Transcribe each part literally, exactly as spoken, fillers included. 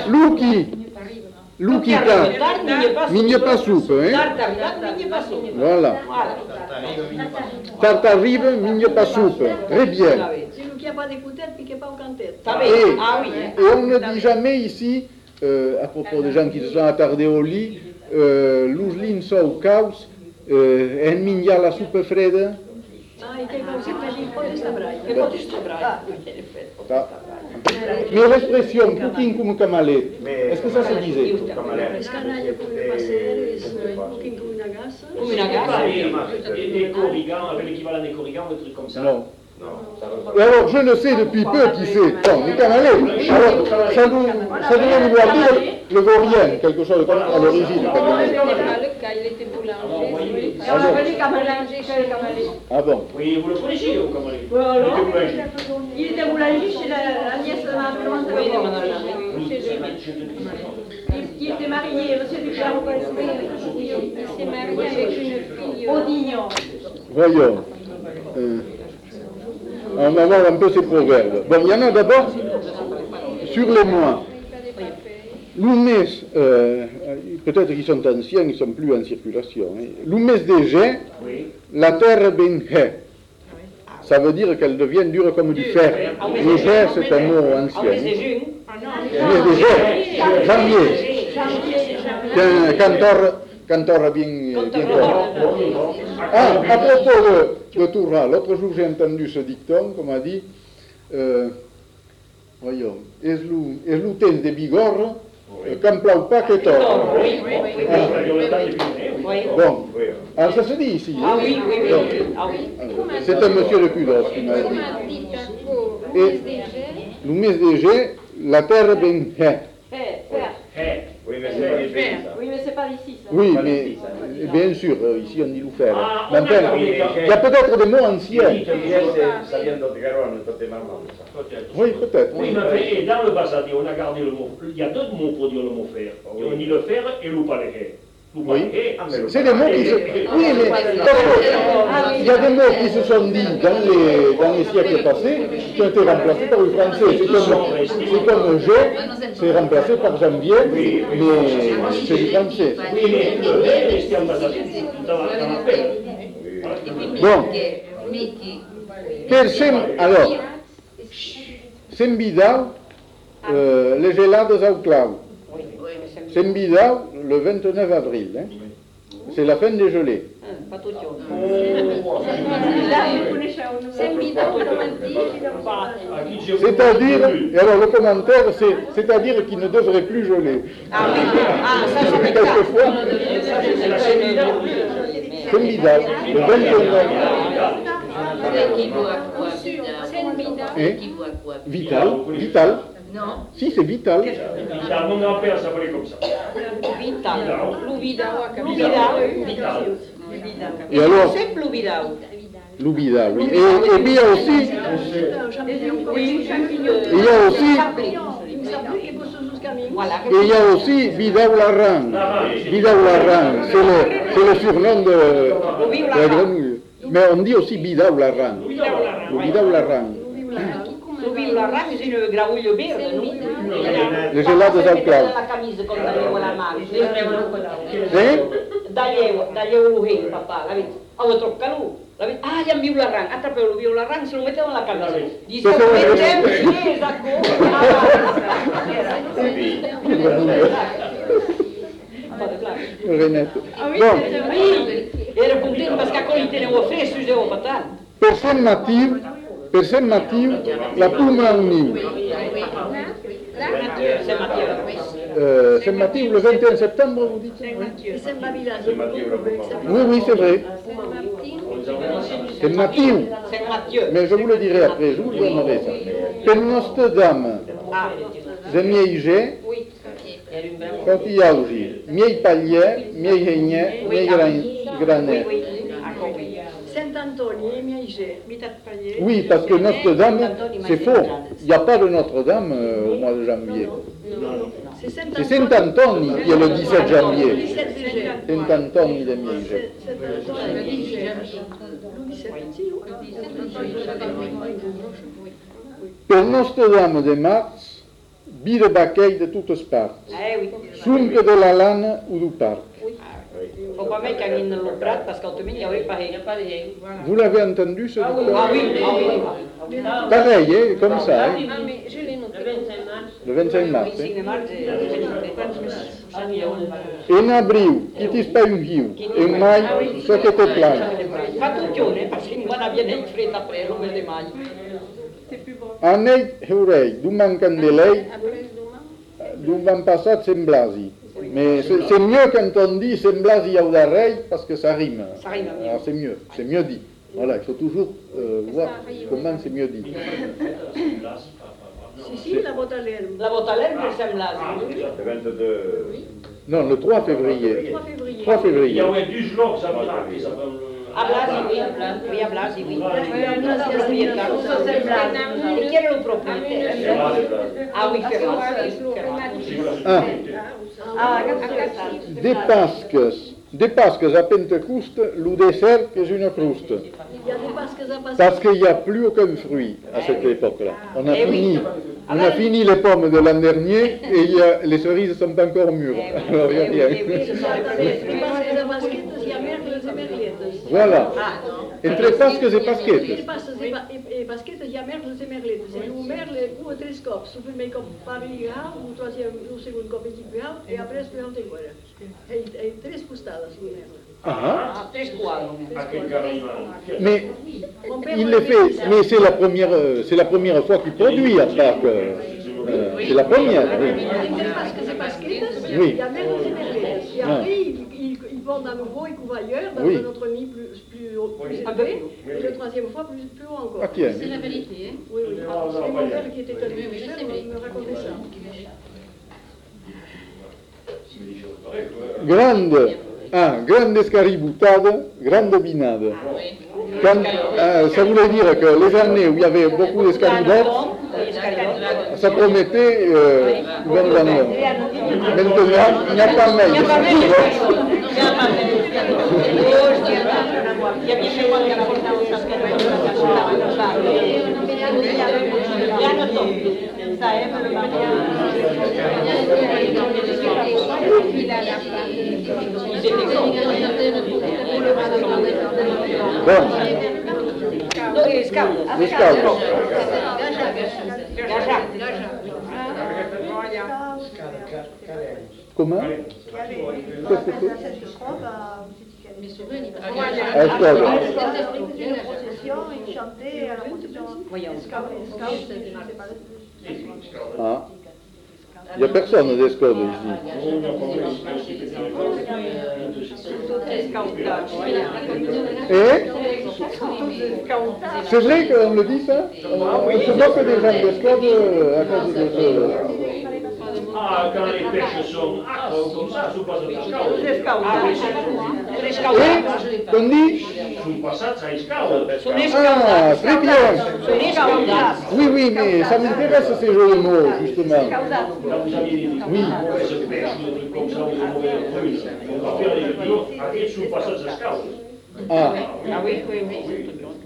Luchi, Luchi tard, migne pas soupe, hein? Voilà. Tarte arrive, migne pas soupe. Très bien. C'est nous qui n'a pas d'écoutette, puis qui n'a pas aucun tête. Et, et on ne dit jamais ici, euh, à propos des gens qui se sont attardés au lit, euh, l'uslin sau caus, euh, en migna la soupe fredda. Ah, e che così facci un po' di stabrai. Che po' di stabrai. Mais l'expression cooking comme camalet, est-ce que ça se disait? Le scanaglie come le passere, cooking come una gassa. Come una gassa. Des corrigans, avec l'équivalent des corrigans, des trucs comme ça. Non. Et alors, je le sais depuis peu qui c'est. Bon, les camalets. Alors, ça nous, ça devait vouloir dire le vaurien, quelque chose comme à l'origine. Il était boulanger. Ah bon? Ah bon? Oui, vous le connaissez, au camalais. Il était boulanger chez la nièce de Madame Il était marié, monsieur Duclerc, vous connaissez? Il s'est marié avec une fille. Audignon. Voyons. Euh, on va voir un peu ces proverbes. Bon, il y en a d'abord sur les mois. L'oumes, euh, peut-être qu'ils sont anciens, ils ne sont plus en circulation. Hein. L'oumes des jets, la terre ben he. Ça veut dire qu'elle devient dure comme du fer. Le jet, c'est un mot ancien. L'oumes des jets, janvier. Un cantor, cantor bien, bien fort. Ah, à propos de, de Tourra, l'autre jour j'ai entendu ce dicton, comme a dit, euh, voyons, es lu temps de bigorre, qu'en plau pas que tort. Bon, alors ça se dit ici. Ah oui, oui, oui. C'est un monsieur de Cudos qui m'a dit. Et l'oumes des jets, la terre ben he. Oui, mais c'est pas ici. Oui, mais c'est pas ici, ça. Oui, mais bien sûr, ici on dit loufer. Mais enfin, il y a peut-être des mots anciens. Ça vient d'Otgaronne, toi t'es marrant. Oui, peut-être. Oui, mais et dans le Basadi, on a gardé le mot. Il y a deux mots pour dire le mot faire. On dit le faire et l'oupalehe. Oui, c'est des mots qui se... Oui, mais il y a des mots qui se sont dits dans les, dans les siècles passés qui ont été remplacés par le français. C'est comme, c'est comme je, c'est remplacé par janvier, mais c'est du français. Oui, mais le fait resté en Basadi, dans la paix. Bon. Per sem, alors, Sembidau, euh, les gelades au clau. Sembidau, le vingt-neuf avril. Hein. C'est la fin des gelées. C'est-à-dire, et alors le commentaire, c'est, c'est-à-dire qu'il ne devrait plus geler. Ah oui, ah, ça c'est quelquefois. Sembidau, le vingt-neuf. Et Vital, Vital. Non. Si, c'est Vital. Vital, mon grand-père s'appelait comme ça. Vital. Lubidau. Vital. Et alors C'est Lubidau. Lubidau, oui. Et, et puis il y a aussi, Oui, il y a aussi, voilà. et il y a aussi Vidau Larran. Vidau Larran, c'est le, c'est le surnom de, de la grenouille. Mais on dit aussi Vidau Larran. Vidau Larran. Lubidau Larran, c'est une gravouille verte, non? Les gelades au clau. La camisa con tagliavo la mano. Eh? Tagliavo, tagliavo l'uhei, papà, la vedi? Avevo toccato. Ah, gli ambiu la rang, attrappavo l'uhei la rang, se lo mettevano nella camisa. Gli sto mettendo in chiesa, Renette. Bon. Bon, Era contento perché a quelli tenevo fresco, si devo patare. per sem matiu, per sem matiu, la pluma uniu. C'est Mathieu. Euh, c'est Matiu, le vingt et un septembre, vous dites? Oui, oui, oui, c'est vrai. C'est Matiu. C'est Mathieu. Mais je vous le dirai après, je vous le donnerai ça. Per Nostedam, Ah, de miei ge, oui. Cotiaugi, miei paglie, miei hegne, miei granet. Oui, ah, compris. Saint-Antonio, Miaigé, Mitat-Palier. Oui, parce que Notre-Dame, c'est faux. Il n'y a pas de Notre-Dame euh, au mois de janvier. C'est C'est Saint-Antoni qui est le dix-sept janvier. dix-sept juillet. Saint-Antoni de Miege. Per Nostre-Dame de mars, bide baquet de toutes parts, Eh oui. sunque de la lane ou du parc. Faut pas mettre un in le plat parce qu'autrement il y avait pareil. Vous l'avez entendu ce Ah oui, dicton? ah oui, ah oui. Pareil, hein, comme ça, hein, Ah, mais je l'ai noté. le vingt-cinq mars. Oui, hein. cinéma, En abril, quitis pas un riu, en mai, ce que te plaint. Pas tout le monde, parce que moi, on a bien une frette après le mois de mai. Anei heurei, d'un manquant de lei, d'un van passat semblasi. Mais c'est c'est mieux quand on dit semblasi au darrei, parce que ça rime. Ça rime mieux. Alors c'est mieux, c'est mieux dit. Voilà, il faut toujours euh, voir comment c'est mieux dit. Si, si, la botte à l'herbe. La botte à l'herbe, c'est semblable. Le vingt-deux. Non, le trois février. trois février. trois Il février. y a eu du jour, ça va marquer, ça va me... À Blasi, oui, oui, à Blasi, oui. Et Et qui est le propriétaire? Ah oui, Ferrand. Ah, Ah, des Pasques, des Pasques à Pentecôte, le dessert que une crouste. il y a des pasques à passer. Parce qu'il n'y a plus aucun fruit à cette époque-là. On a Eh oui. fini, on a fini les pommes de l'an dernier et il y a, les cerises sont pas encore mûres. Alors il y a rien. Les pasques à basquetes, il y a merles et merlettes. Voilà. Entre Pasques et Les Pasquettes. pasques et basquetes, il y a merles et merlettes. C'est le merle ou tres cops. O primer cop pari grau, o troisième, o segon cop petit grau, et après es plante igual. Et tres postades, le merle. Ah, Ah, tres quadres. Ah, quel carrément. mais Mon père il me le fait, ça. mais c'est la première, euh, c'est la première fois qu'il produit à Pâques. Euh, c'est la première, oui. Entre pasques et basquetes, Oui. il y a merles et merlettes. Et Ah. après, ils ils- ils vont à nouveau, ils couvent ailleurs, dans Oui. un autre nid plus, plus, haut- plus élevé, et le troisième fois plus, plus haut encore. Ah tiens. C'est la vérité, hein. Oui, oui. C'est mon père qui était un Oui, oui, je sais, mais- me racontait ça. Grande, ah, grande escariboutada, grande binade. Quand, ah, ça voulait dire que les années où il y avait beaucoup d'escaribottes, ça promettait euh, bonne vendeur. Maintenant, il n'y a pas même. Il y a pas même. Il y a bien fait moi qui a porté un sac Bon, No, il scout. les scouts. Comment? Qu'est-ce que c'est? Ah, Escouade. Ah. Il n'y a personne d'escouade ici. Et c'est vrai qu'on le dit ça? On se moque des gens d'escouade à cause de ce... Ah, quand les pêches sont âcres, comme ça, sous passat a Les escau. scouts. Les scouts. Et, qu'on dit? Sous passat a escau. Sono les Ah, très bien. Sono les scouts. Oui, oui, mais ça m'intéresse ces jeux de mots, justement. Quand vous avez des mauvaises pêches, des trucs comme ça, ou des mauvaises trucs, on va faire les vidéos avec sous passat a escau. Ah, Ah oui, oui, oui.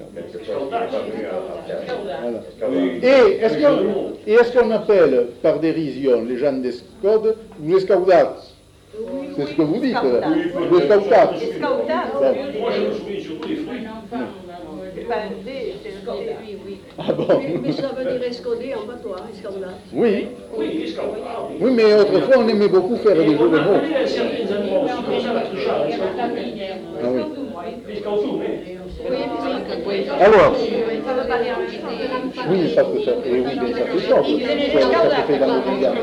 voilà. Et est-ce qu'on et est-ce qu'on appelle par dérision les gens d'escouade ou les scoudats? C'est ce que vous dites, là. Les scoutats. Les scouts. Moi, je me souviens surtout des fruits. Ah bon? Mais, mais ça veut dire escodé en patois, escauda. Oui, Oui, les scouts. Ah, oui. oui, mais autrefois on aimait beaucoup faire des jeux de mots. Il y a certains endroits aussi, comme ça, la trichade, les scouts. Ah oui. Les scouts, mais... Alors, oui, parce que ça, eh oui, mais ça fait sorte. Ça, ça se fait dans le paysage.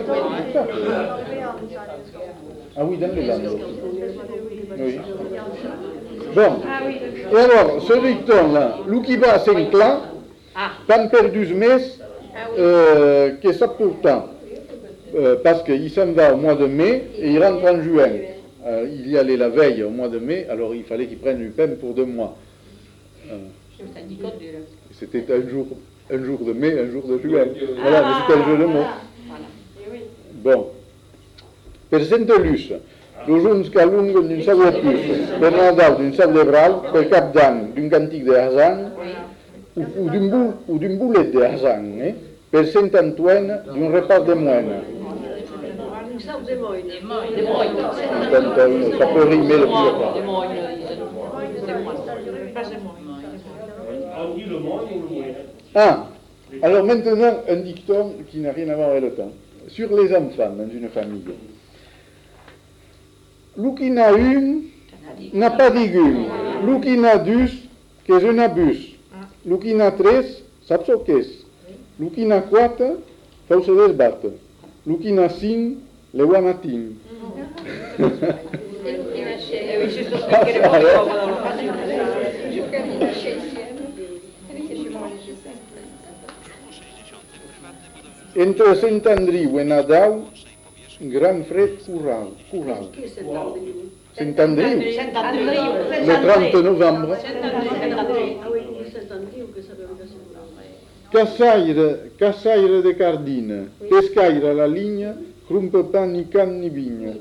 Ah oui, dans les Landes. Oui. Bon. Et alors, ce dicton-là, l'ou qui va à Saint-Clan, tant perdu mes euh, que ça pourtant. Euh, parce qu'il s'en va au mois de mai et il rentre en juin. Euh, il y allait la veille au mois de mai, alors il fallait qu'il prenne une peine pour deux mois. Euh, C'était un jour, un jour de mai, un jour de juin. Voilà, mais c'était un jeu de mots. Bon. Per Centelus, lo junts que lungo d'un sabó pus, per Nadal d'un sal de bral, per Cap d'Any d'un cantic de Hazan, ou, ou d'un bou, ou d'un boulet de Hazan, eh? per Saint-Antoine d'un repas de moine. Ça, des moines. Des moines. Quand, euh, ça peut rimer le plus fort. Des moines. On dit le moine ou le moine. Ah, alors maintenant, un dicton qui n'a rien à voir avec le temps. Sur les enfants dans une famille. L'ou qui n'a une n'a pas d'igume. L'ou qui n'a deux, que je n'abuse. L'ou qui n'a tres, saps o què és. L'ou qui n'a quatre, feu se desbat. L'ou qui n'a cinc, le ho amatim. Entre Sant Andriu i Nadal, gran fred curral. curral. Sant Andriu, le trente novembre. Cassaire, cassaire de cardine, pescaire la ligne, crumpe pas ni can ni vigne.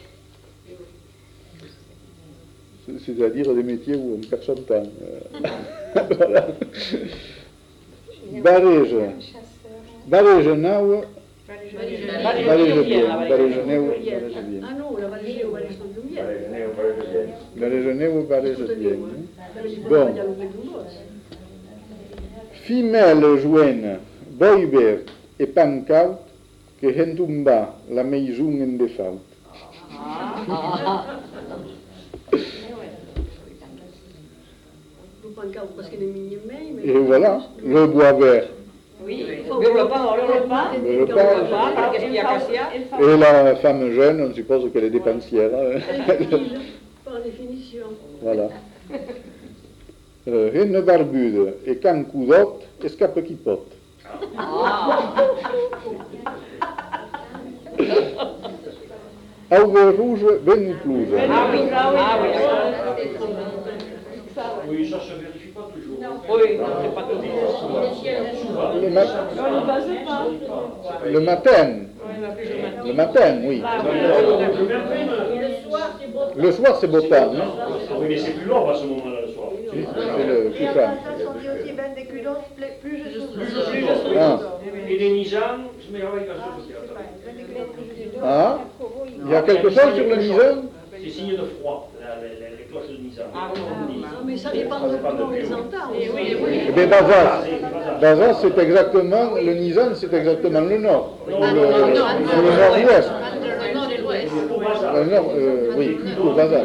C'est-à-dire des métiers où on perd son temps. Voilà. Barège. Barège nau, barège bien, barège neu, barège bien. Ah non, la barège ou barège de lumière. Barège neu, barège bien. Bon. Femelle joine, boi vert et pan caut, que hen tomba la maison en defaut. Et voilà, le bois vert. Oui, le repas, le repas, Le le repas. repas, parce qu'il y a Cassia. Et la femme jeune, on suppose qu'elle est dépensière. hein. Par définition. Voilà. Euh, Reine barbude et can coudot, escape qui pot. Auge rouge, ben ou plouge. Ah oui, ah oui. Oui, ça se vérifie pas toujours. Oui, c'est pas toujours. Souvent. Le, ma- le matin. Le matin, oui. Le soir, c'est beau temps. Hein? Oui, mais c'est plus long à ce moment-là le soir. Oui, c'est le Et couchant. après ça, on dit aussi ben des culottes, plus je souffre. Ah. Et les Nizam, je me réveille quand je suis Ah, il y a quelque chose sur le Nizam? C'est signe de froid, la- la- la- les cloches de Nizam. Ah oui. Non, mais ça dépend de comment on les entend. Eh bien, Bazas, Bazas, c'est exactement, le Nizam, c'est exactement le nord. Ou le, ou le nord-ouest. Le nord, euh, oui, pour Bazas.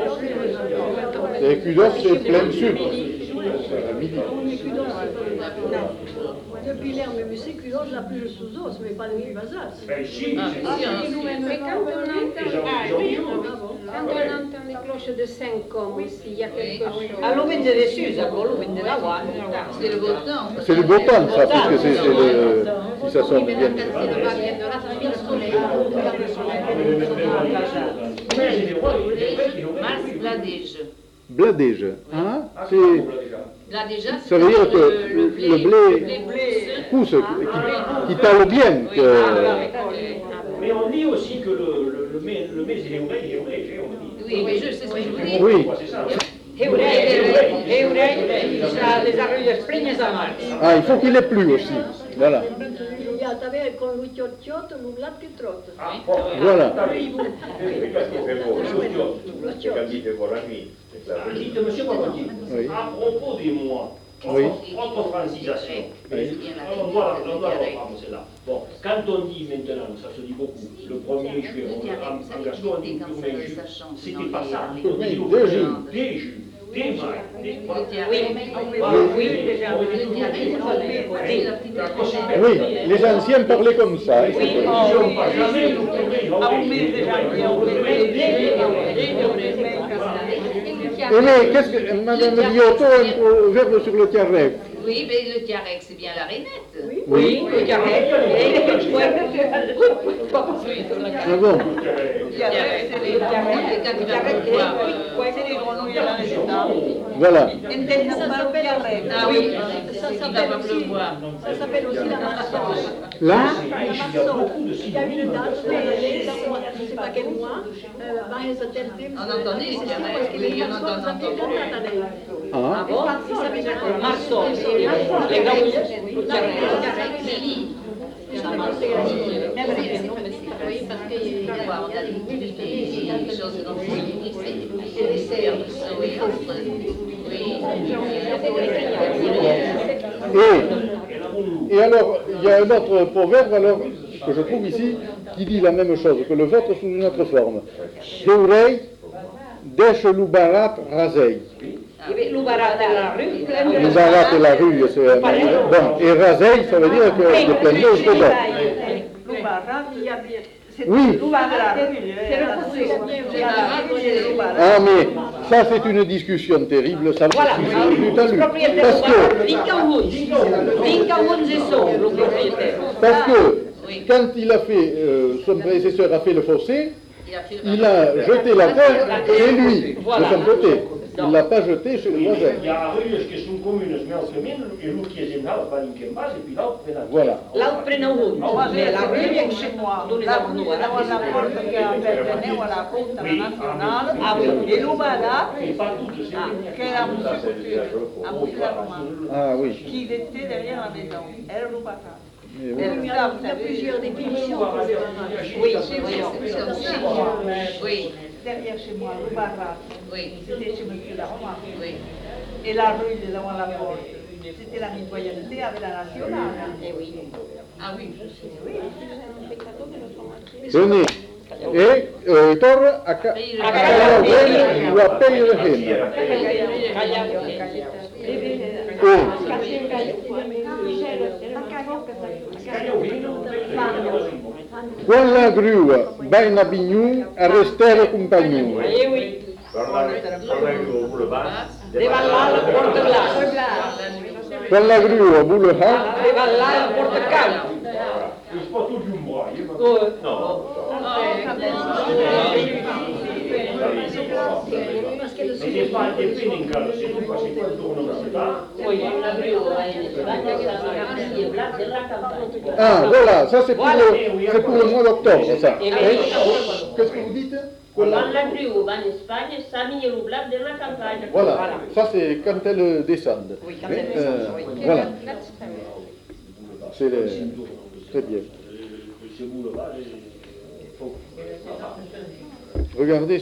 Et Kudos, c'est plein sud. C'est à midi. Depuis l'air, mais c'est culotte la plus sous os, mais pas depuis Bazas. Ben, si, Ah, Mais quand on entend, Ah, oui. quand on entend les cloches de cinq hommes aussi, il y a quelque chose. À l'ouvre de dessus, ça pour l'ouvre de la voix. C'est le beau temps. C'est le beau temps, ça, parce que c'est c'est le. Si ça sonne bien. Mars Bladège. Bladège, hein? C'est. Là déjà, Ça veut dire que le, le blé, blé le blé pousse, qui, qui tale bien. Oui, Que... Mais on dit aussi que le, le, le mets, le mets, il est vrai, il est vrai, on dit. Oui, mais je sais ce que je vous dis. Oui. C'est ça. Heurei, heurei, ça les arroyos pleines à mal. Ah, il faut qu'il ait plu aussi. Voilà. Il y a t'avais con lui tiot tiot, l'ouvlat qui trotte. Ah, bon. Voilà. Quand il fait beau la nuit, c'est clair. Dites, monsieur Papondi, Oui. à propos des mois, Oui. propre francisation, Oui. on doit, on doit reprendre celle-là. Bon, quand on dit maintenant, ça se dit beaucoup, le premier juillet, on, en, en Gaston, on dit le premier juillet, c'était pas ça, on dit Oui, le des jus. des jus, des mailles, des voilà. Oui, déjà. Oui, les anciens parlaient comme ça. Ils n'ont pas jamais le Et mais qu'est-ce que. Madame Liotto, un verbe sur le tiarec. Oui, mais le tiarec, c'est bien la rainette. Oui, le carré. Ah bon? Le tiarec, c'est les grenouilles, quand il va pleuvoir. C'est les grenouilles à la Voilà. Ça s'appelle Ah oui, ça il va s'appelle pas aussi, pleuvoir. ça s'appelle aussi la maçon. Là? La maçon. Il y a une date de l'année, je ne sais pas quel mois, va être tel thème. On entendait les tiarecs, oui, on entend, on entend. Ah. Marceau, les grands Le tiarec, Lily. Oui, parce qu'il y a on a des choses dans le politique, c'est des serres de soie, Et, et alors, il y a un autre proverbe alors, que je trouve ici qui dit la même chose, que le vôtre sous une autre forme. Deurei, desh lubarat razei. Lubarat est la rue. Lubarat est la rue, c'est un... Bon, et razei, ça veut dire que le plein d'eau, c'est bon. Lubarat, il y a bien... Oui. Ah, mais ça, c'est une discussion terrible, ça Voilà. tout à Le l'heure. propriétaire Parce que, Dinkaoun, c'est son, le propriétaire. parce que quand il a fait, euh, son prédécesseur a fait le fossé, il a jeté la terre chez lui, de son côté. Il ne l'a pas jeté chez le voisin. Il y a rue qui sont communes, mais en commune, et l'autre qui est général, pas une base, et puis l'autre prend la Voilà. L'autre prend un mais la rue vient chez moi. nous les La avons nous. rue, là, on a la porte qui a appartenu à la côte nationale. Ah oui. Et Loubada, et pas toutes, c'est qui est la musiculture, à Moussila-Roman, Ah oui. qui était derrière la maison. Elle, Loubada. Et oui. Il y a, il y a plusieurs définitions pour les barrages. Oui, oui, Derrière chez moi, Loubada. oui, C'était chez M. Laroman. oui. Et la rue devant la porte, c'était la mitoyenneté avec la nationale. Eh oui. Ah oui, je sais. Tenez. Et euh, torna a ca- a Callaway ou a Peirehen. Quan la grua va in Avignon a restare compagnon. Eh oui. Torna au boulevard. Devant là, la porte glace. Quan la grua vuole ha, Devant là, la porte calme. c'est pas tout du mois. Non. Parce que le C'est pas un effet d'un cas, c'est tout parce que quand on tourne là, Oui. ah voilà, ça c'est pour, le- c'est pour le mois d'octobre ça. Et Hein? Qu'est-ce que vous dites? Quando la Friuli va in Spagna, Sami e Rublat della campagna. Voilà, ça c'est quand elles descendent. Oui, quand Hein, elles descendent, euh, oui. Voilà, c'est le... très bien. ce boulevard, il faut. Regardez